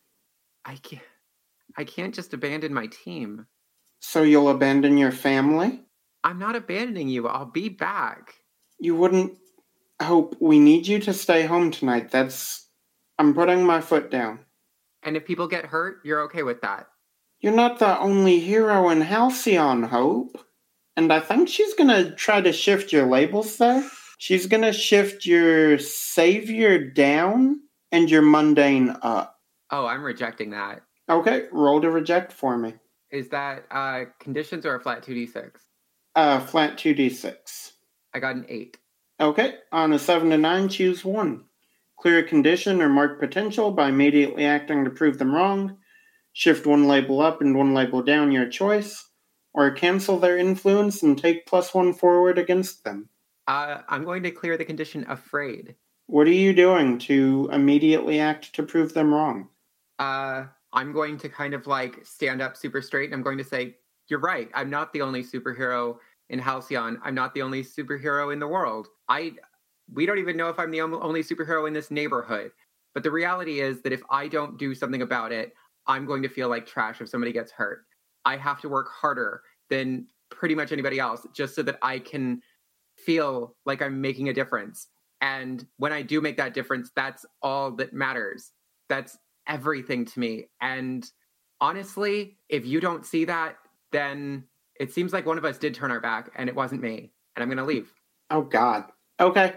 I can't just abandon my team. So you'll abandon your family? I'm not abandoning you. I'll be back. You wouldn't... Hope, we need you to stay home tonight. I'm putting my foot down. And if people get hurt, you're okay with that? You're not the only hero in Halcyon, Hope. And I think she's gonna try to shift your labels there. She's gonna shift your savior down and your mundane up. Oh, I'm rejecting that. Okay, roll to reject for me. Is that conditions or a flat 2d6? Flat 2d6. I got an 8. Okay, on a 7 to 9, choose one. Clear a condition or mark potential by immediately acting to prove them wrong. Shift one label up and one label down, your choice. Or cancel their influence and take +1 forward against them. I'm going to clear the condition afraid. What are you doing to immediately act to prove them wrong? I'm going to kind of stand up super straight and I'm going to say, you're right. I'm not the only superhero in Halcyon. I'm not the only superhero in the world. We don't even know if I'm the only superhero in this neighborhood. But the reality is that if I don't do something about it, I'm going to feel like trash if somebody gets hurt. I have to work harder than pretty much anybody else just so that I can feel like I'm making a difference. And when I do make that difference, that's all that matters. That's everything to me. And honestly, if you don't see that, then it seems like one of us did turn our back and it wasn't me. And I'm going to leave. Oh, God. Okay.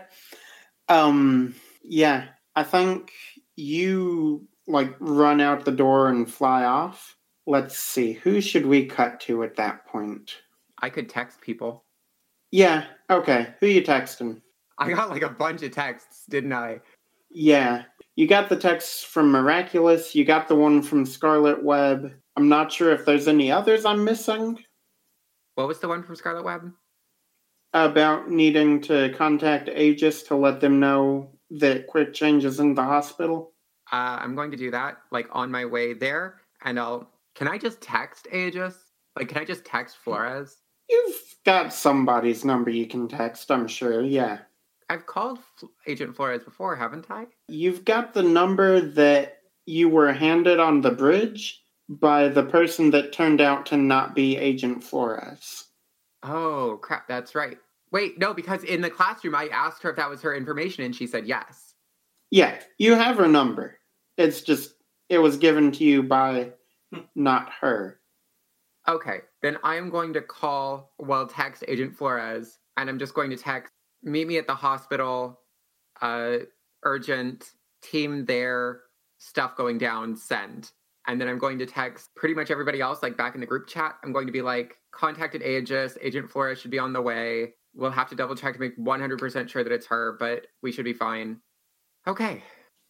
Yeah, I think you run out the door and fly off. Let's see, who should we cut to at that point? I could text people. Yeah, okay. Who you texting? I got a bunch of texts, didn't I? Yeah. You got the text from Miraculous, you got the one from Scarlet Web. I'm not sure if there's any others I'm missing. What was the one from Scarlet Web? About needing to contact Aegis to let them know that Quick Change is in the hospital. I'm going to do that, like, on my way there, and can I just text Aegis? Like, can I just text Flores? You've got somebody's number you can text, I'm sure, yeah. I've called Agent Flores before, haven't I? You've got the number that you were handed on the bridge by the person that turned out to not be Agent Flores. Oh, crap, that's right. Wait, no, because in the classroom I asked her if that was her information and she said yes. Yeah, you have her number. It's just, it was given to you by not her. Okay, then I am going to text Agent Flores, and I'm just going to text, meet me at the hospital, urgent, team there, stuff going down, send. And then I'm going to text pretty much everybody else, like back in the group chat. I'm going to be like, contacted Aegis, Agent Flores should be on the way. We'll have to double check to make 100% sure that it's her, but we should be fine. Okay,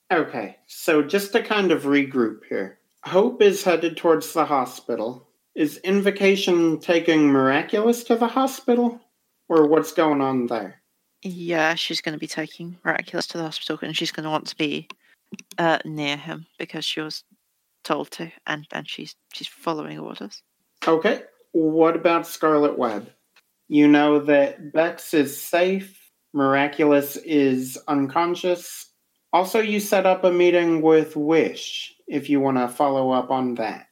so just to kind of regroup here. Hope is headed towards the hospital. Is Invocation taking Miraculous to the hospital? Or what's going on there? Yeah, she's going to be taking Miraculous to the hospital, and she's going to want to be near him because she was told to, and she's following orders. Okay, what about Scarlet Web? You know that Bex is safe, Miraculous is unconscious. Also, you set up a meeting with Wish, if you want to follow up on that.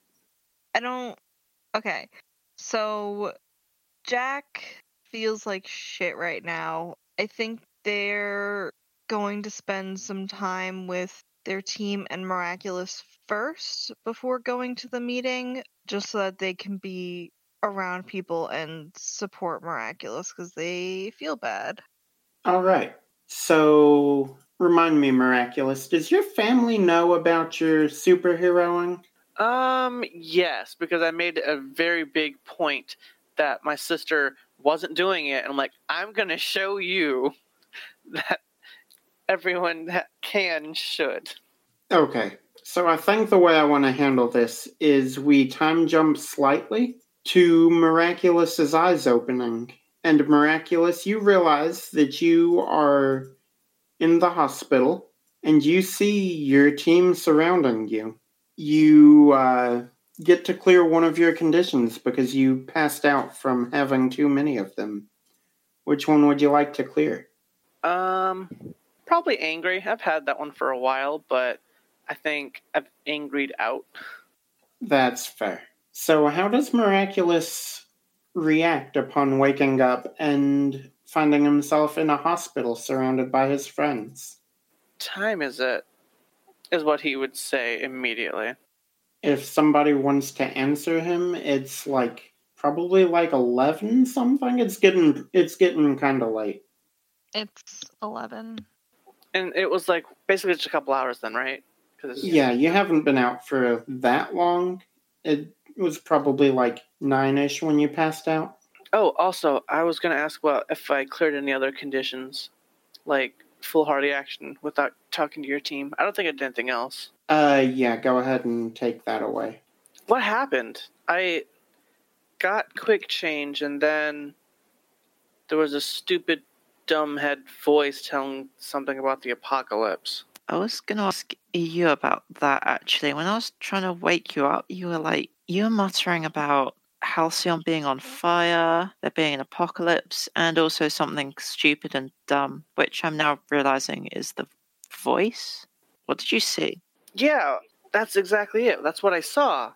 Okay, so Jack feels like shit right now. I think they're going to spend some time with their team and Miraculous first before going to the meeting, just so that they can be around people and support Miraculous because they feel bad. All right. So, remind me, Miraculous, does your family know about your superheroing? Yes, because I made a very big point that my sister wasn't doing it, and I'm like, I'm gonna show you that everyone that can should. Okay, so I think the way I want to handle this is we time jump slightly to Miraculous's eyes opening. And Miraculous, you realize that you are in the hospital, and you see your team surrounding you. You get to clear one of your conditions because you passed out from having too many of them. Which one would you like to clear? Probably angry. I've had that one for a while, but I think I've angried out. That's fair. So how does Miraculous react upon waking up and finding himself in a hospital surrounded by his friends? Time is it? Is what he would say immediately. If somebody wants to answer him, it's probably 11 something. It's getting kind of late. It's 11. And it was basically just a couple hours then, right? Yeah, you haven't been out for that long. It was probably 9-ish when you passed out. Oh, also, I was going to ask if I cleared any other conditions, like foolhardy action without talking to your team. I don't think I did anything else. Yeah, go ahead and take that away. What happened? I got quick change, and then there was a stupid, dumbhead voice telling something about the apocalypse. I was going to ask you about that, actually. When I was trying to wake you up, you were muttering about Halcyon being on fire, there being an apocalypse, and also something stupid and dumb, which I'm now realizing is the voice. What did you see? Yeah, that's exactly it. That's what I saw.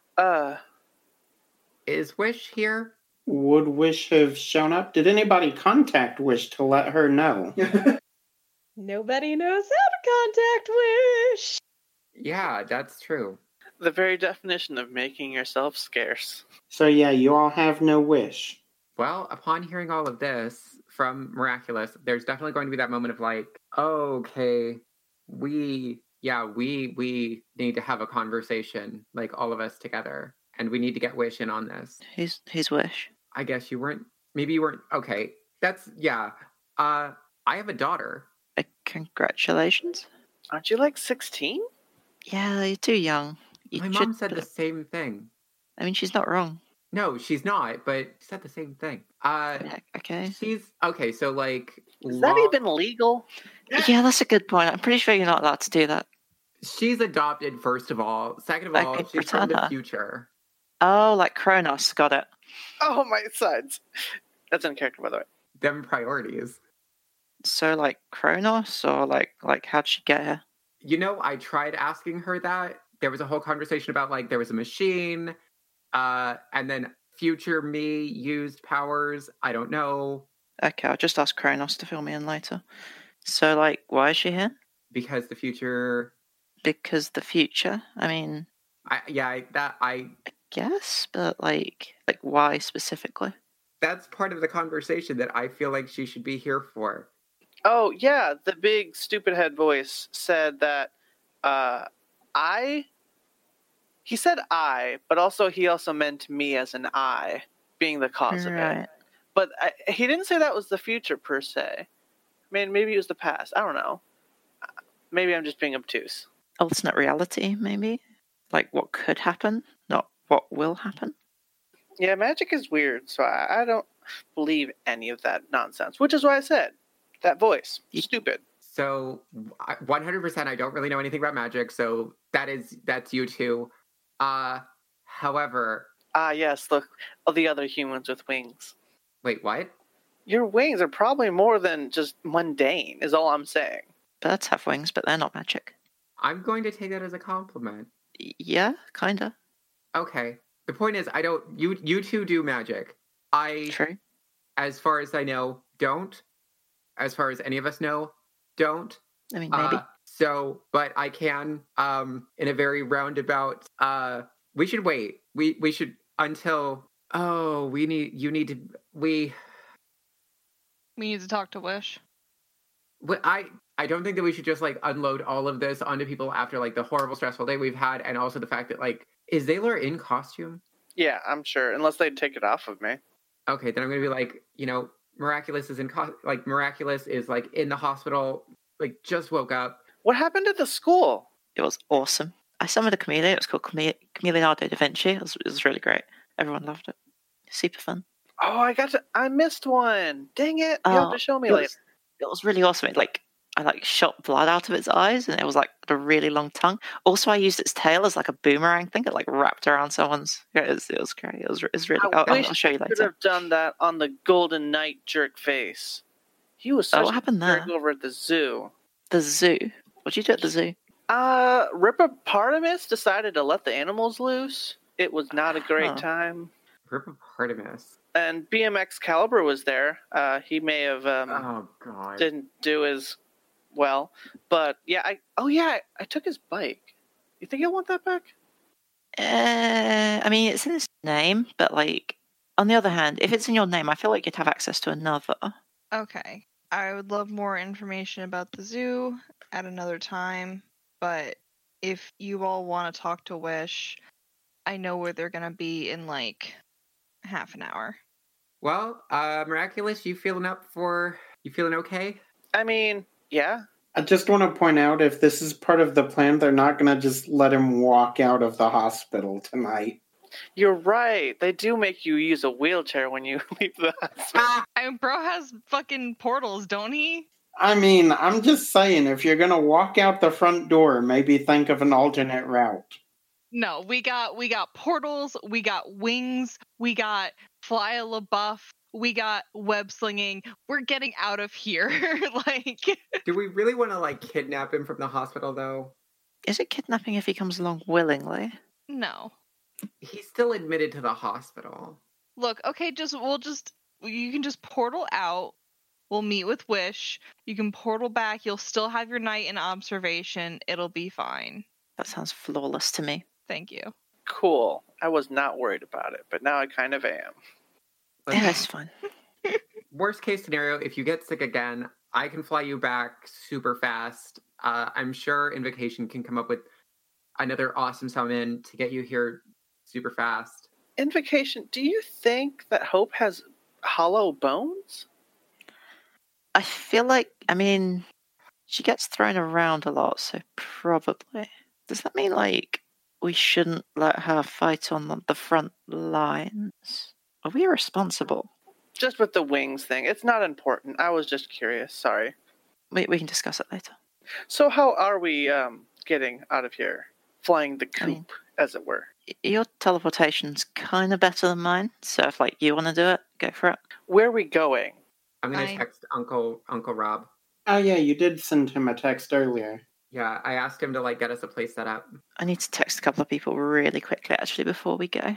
Is Wish here? Would Wish have shown up? Did anybody contact Wish to let her know? Nobody knows how to contact Wish. Yeah, that's true. The very definition of making yourself scarce. So yeah, you all have no Wish. Well, upon hearing all of this from Miraculous, there's definitely going to be that moment of okay, we need to have a conversation, all of us together, and we need to get Wish in on this. Who's Wish? I guess maybe you weren't, okay, I have a daughter. Congratulations. Aren't you like 16? Yeah, you're too young. You My should mom said put the it- same thing. I mean, she's not wrong. No, she's not, but she said the same thing. Okay. She's okay. So like, Is that even legal? Yeah, that's a good point. I'm pretty sure you're not allowed to do that. she's adopted, first of all. Second of all, Okay, she's from the Britannia. future. Oh, like Kronos. Got it. Oh, my sides. That's in character, by the way. Them priorities. So, like Kronos, or like how'd she get here? You know, I tried asking her that. There was a whole conversation about like there was a machine, and then future me used powers. I don't know, Okay, I'll just ask Kronos to fill me in later. So, like, why is she here? because the future. Because the future. I mean, I guess, but like why specifically? that's part of the conversation that I feel like she should be here for. Oh, yeah, the big stupid head voice said that he said I, but also he also meant me as an I, being the cause of it. Right. But he didn't say that was the future, per se. I mean, maybe it was the past. I don't know. Maybe I'm just being obtuse. Alternate reality, maybe? Like what could happen, not what will happen? Yeah, magic is weird, so I don't believe any of that nonsense, which is why I said that voice. Stupid. So 100%, I don't really know anything about magic, so that's you two. However, Yes, look, the other humans with wings. wait, what? Your wings are probably more than just mundane, is all I'm saying. Birds have wings, but they're not magic. I'm going to take that as a compliment. Yeah, kinda. Okay. The point is, I don't. You two do magic. I, True. as far as I know, don't. As far as any of us know, don't. I mean, maybe. But I can. In a very roundabout. We should wait. We should until. Oh, we need. You need to. We need to talk to Wish. I don't think that we should just like unload all of this onto people after like the horrible stressful day we've had, and also the fact that like, is Zaylor in costume? Yeah, I'm sure, unless they take it off of me. Okay, then I'm gonna be like, Miraculous is Miraculous is like in the hospital, like just woke up. What happened at the school? It was awesome. I summoned a chameleon. It was called Chameleonardo da Vinci. It was really great. Everyone loved it. Super fun. Oh, I missed one. Dang it! You have to show me later. It was really awesome. I shot blood out of its eyes, and it was like a really long tongue. Also, I used its tail as like a boomerang thing. It like wrapped around someone's. It was great. It was really. I'll show you Could later. have done that on the Golden Knight jerk face. He was such what happened a there? jerk over at the zoo. The zoo. What'd you do at the zoo? Rippopartimus decided to let the animals loose. It was not a great time. Rippopartimus. And BMX Caliber was there. He may have Oh god. didn't do as well, but yeah. I took his bike. You think I want that back? I mean, it's in his name, but like on the other hand, if it's in your name, I feel like you'd have access to another. Okay. I would love more information about the zoo at another time, but if you all want to talk to Wish, I know where they're going to be in like half an hour. Well, Miraculous, you feeling okay? I mean, yeah. I just want to point out, if this is part of the plan, they're not going to just let him walk out of the hospital tonight. You're right. They do make you use a wheelchair when you leave the hospital. I mean, bro has fucking portals, don't he? I mean, I'm just saying, if you're going to walk out the front door, maybe think of an alternate route. No, we got portals, we got wings, we got Fly LaBeouf, we got web slinging. We're getting out of here. Do we really want to like kidnap him from the hospital though? Is it kidnapping if he comes along willingly? No. He's still admitted to the hospital. Look, okay, you can just portal out. We'll meet with Wish. You can portal back. You'll still have your night in observation. It'll be fine. That sounds flawless to me. Thank you. Cool. I was not worried about it, but now I kind of am. But Yeah, that's fine. worst case scenario, if you get sick again, I can fly you back super fast. I'm sure Invocation can come up with another awesome summon to get you here super fast. Invocation, do you think that Hope has hollow bones? I feel like, I mean, She gets thrown around a lot, so probably. Does that mean, like, we shouldn't let her fight on the front lines? Are we responsible? Just with the wings thing. It's not important. I was just curious. Sorry. We can discuss it later. So how are we getting out of here? Flying the coop, I mean, as it were. Your teleportation's kind of better than mine, so if, like, you want to do it, go for it. Where are we going? I'm going to text Uncle Rob. Oh yeah, you did send him a text earlier. Yeah, I asked him to, like, get us a place set up. I need to text a couple of people really quickly, actually, before we go.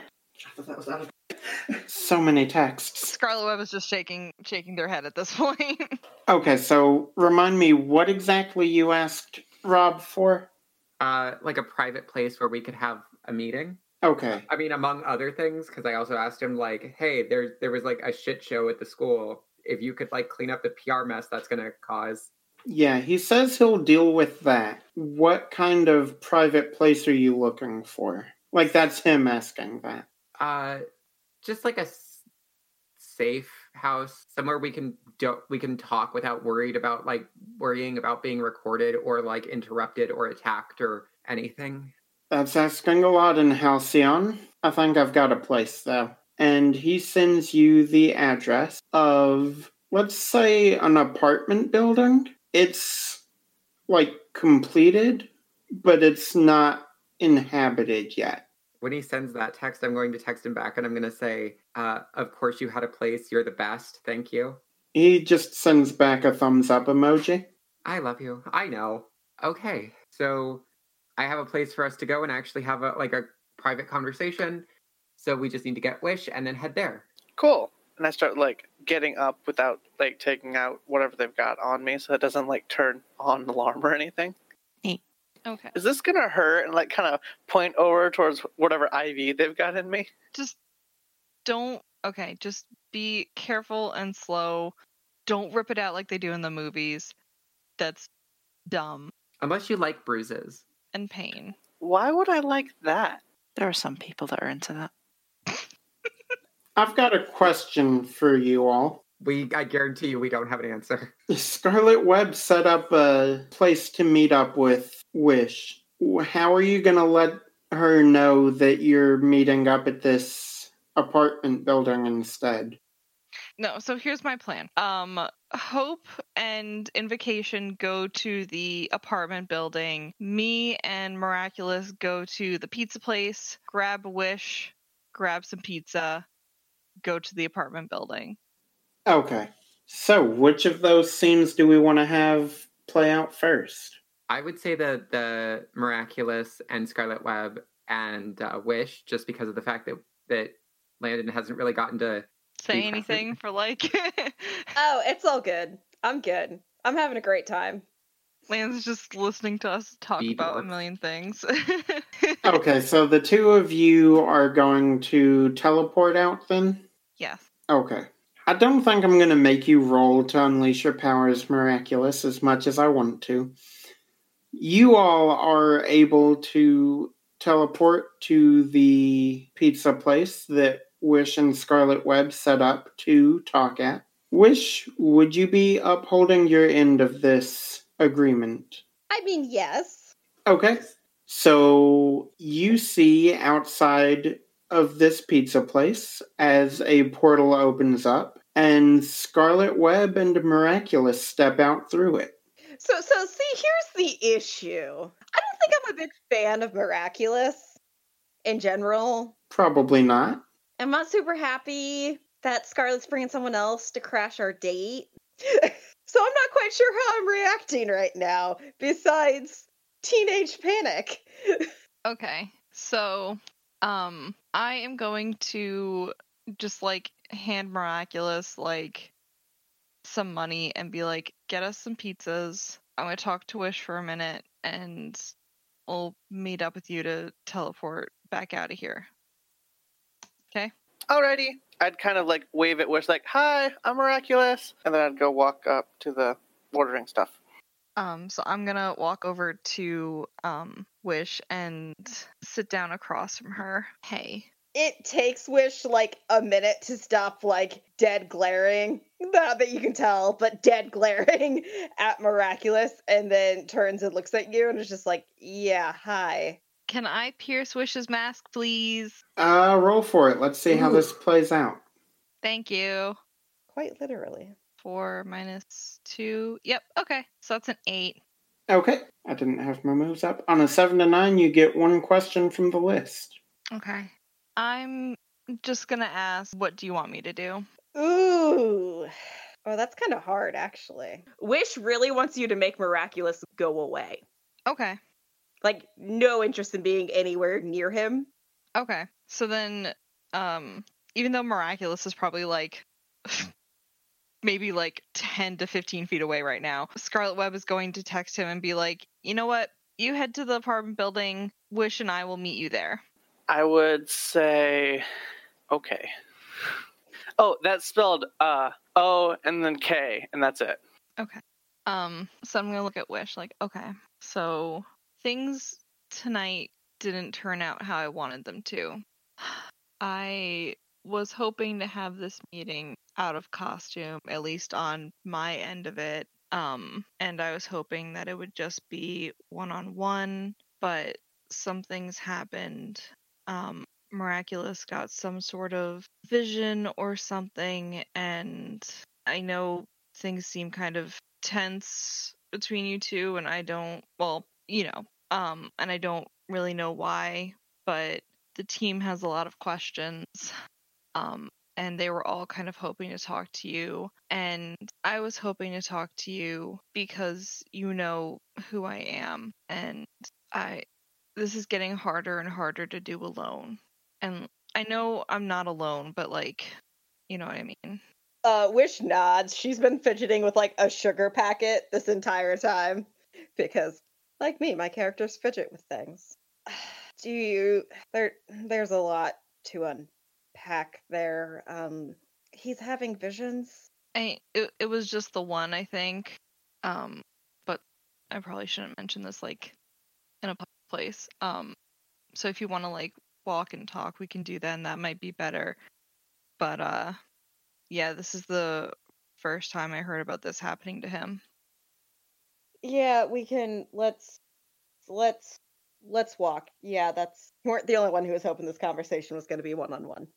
So many texts. Scarlet Web is just shaking their head at this point. Okay, so remind me what exactly you asked Rob for? Like a private place where we could have a meeting. Okay. I mean, among other things, because I also asked him, like, hey, there was, like, a shit show at the school. If you could, like, clean up the PR mess that's going to cause. Yeah, he says he'll deal with that. What kind of private place are you looking for? Like, that's him asking that. Just like a safe house, somewhere we can talk without worrying about being recorded or, like, interrupted or attacked or anything. That's asking a lot in Halcyon. I think I've got a place, though. And he sends you the address of, let's say, an apartment building. It's, like, completed, but it's not inhabited yet. When he sends that text, I'm going to text him back and I'm going to say, of course you had a place, you're the best, thank you. He just sends back a thumbs up emoji. I love you, I know. Okay, so I have a place for us to go and actually have a private conversation. So we just need to get Wish and then head there. Cool. And I start, like, getting up without, like, taking out whatever they've got on me so it doesn't, like, turn on an alarm or anything. Okay. Is this gonna hurt? And, like, kind of point over towards whatever IV they've got in me? Just be careful and slow. Don't rip it out like they do in the movies. That's dumb. Unless you like bruises. And pain. Why would I like that? There are some people that are into that. I've got a question for you all. I guarantee you we don't have an answer. Scarlet Web set up a place to meet up with Wish. How are you going to let her know that you're meeting up at this apartment building instead? No, so here's my plan. Hope and Invocation go to the apartment building. Me and Miraculous go to the pizza place, grab Wish, grab some pizza, go to the apartment building. Okay. So, which of those scenes do we want to have play out first? I would say the Miraculous and Scarlet Web and Wish, just because of the fact that Landon hasn't really gotten to say anything for, like... Oh, it's all good. I'm good. I'm having a great time. Landon's just listening to us talk about a million things. Okay, so the two of you are going to teleport out then? Yes. Okay. I don't think I'm going to make you roll to unleash your powers, Miraculous, as much as I want to. You all are able to teleport to the pizza place that Wish and Scarlet Web set up to talk at. Wish, would you be upholding your end of this agreement? I mean, yes. Okay. So you see outside of this pizza place as a portal opens up and Scarlet Web and Miraculous step out through it. So see, here's the issue. I don't think I'm a big fan of Miraculous in general. Probably not. I'm not super happy that Scarlet's bringing someone else to crash our date. So I'm not quite sure how I'm reacting right now, besides teenage panic. Okay, so I am going to just, like, hand Miraculous, like, some money and be like, get us some pizzas. I'm going to talk to Wish for a minute and we'll meet up with you to teleport back out of here. Okay? Alrighty. I'd kind of, like, wave at Wish, like, hi, I'm Miraculous. And then I'd go walk up to the ordering stuff. So I'm gonna walk over to Wish and sit down across from her. Hey. It takes Wish like a minute to stop like dead glaring, not that you can tell, but dead glaring at Miraculous, and then turns and looks at you and is just like, yeah, hi. Can I pierce Wish's mask, please? Roll for it. Let's see how this plays out. Thank you. Quite literally. 4 minus 2. Yep, okay. So that's an 8. Okay. I didn't have my moves up. On a 7 to 9, you get one question from the list. Okay. I'm just gonna ask, what do you want me to do? Ooh. Oh, that's kind of hard, actually. Wish really wants you to make Miraculous go away. Okay. Like, no interest in being anywhere near him. Okay. So then, even though Miraculous is probably like, maybe like 10 to 15 feet away right now, Scarlet Web is going to text him and be like, you know what? You head to the apartment building. Wish and I will meet you there. I would say, okay. Oh, that's spelled O and then K, and that's it. Okay. So I'm gonna look at Wish like, okay, so things tonight didn't turn out how I wanted them to. I was hoping to have this meeting out of costume, at least on my end of it. And I was hoping that it would just be one-on-one, but some things happened. Miraculous got some sort of vision or something, and I know things seem kind of tense between you two, and I don't, and I don't really know why, but the team has a lot of questions, and they were all kind of hoping to talk to you, and I was hoping to talk to you because you know who I am, and this is getting harder and harder to do alone. And I know I'm not alone, but like, you know what I mean? Wish nods. She's been fidgeting with like a sugar packet this entire time. Because, like me, my characters fidget with things. There's a lot to unpack there. He's having visions. It was just the one, I think. But I probably shouldn't mention this like in a public place. So if you want to like walk and talk, we can do that, and that might be better. But yeah, this is the first time I heard about this happening to him. Yeah, we can let's walk. Yeah, you weren't the only one who was hoping this conversation was going to be one-on-one.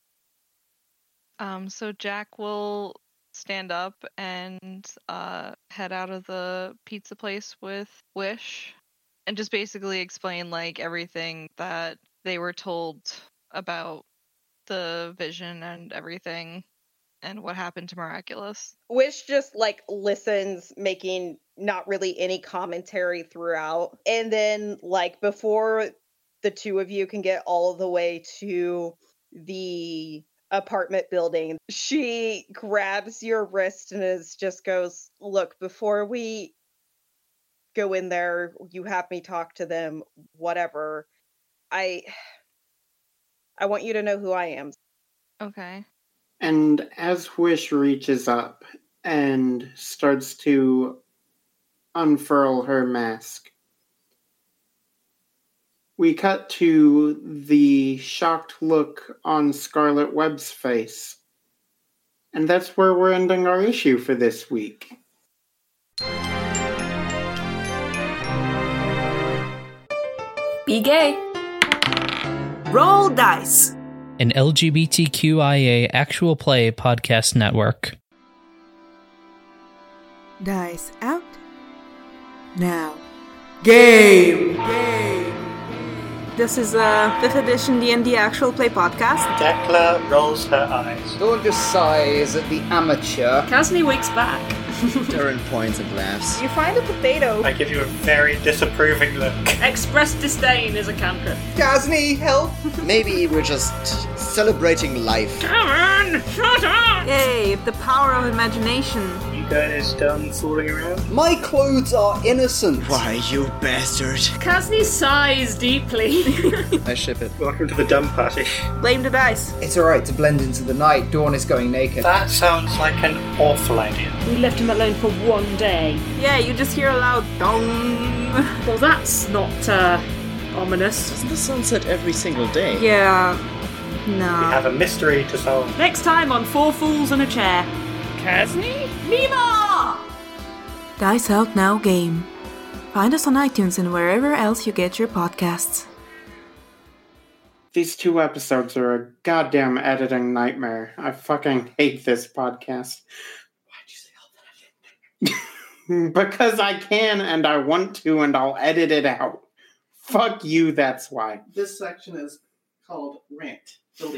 So Jack will stand up and head out of the pizza place with Wish and just basically explain like everything that they were told about the vision and everything and what happened to Miraculous. Wish just like listens, making not really any commentary throughout. And then like before the two of you can get all the way to the apartment building, she grabs your wrist and just goes, look, before we go in there, you have me talk to them, whatever. I want you to know who I am. Okay. And as Wish reaches up and starts to unfurl her mask, we cut to the shocked look on Scarlet Web's face. And that's where we're ending our issue for this week. Be gay. Roll dice. An LGBTQIA actual play podcast network. Dice out. Now. Game! This is a 5th edition D&D actual play podcast. Dekla rolls her eyes. Dawn just sighs at the amateur. Kasni winks back. Darren points and laughs. You find a potato. I give you a very disapproving look. Express disdain is a cantrip. Kasni, help! Maybe we're just celebrating life. Come on, shut up! Yay, the power of imagination. You guys done fooling around? My clothes are innocent. Why, you bastard. Kasni sighs deeply. I ship it. Welcome to the dumb party. Blame the dice. It's alright to blend into the night. Dawn is going naked. That sounds like an awful idea. We left him alone for one day. Yeah, you just hear a loud dong. Well, that's not ominous. Doesn't the sun set every single day? Yeah. We No. have a mystery to solve. Next time on Four Fools and a Chair. Kazni? Mima! Dice Out Now game. Find us on iTunes and wherever else you get your podcasts. These 2 episodes are a goddamn editing nightmare. I fucking hate this podcast. Why'd you say all that? Because I can and I want to and I'll edit it out. Fuck you, that's why. This section is called Rant.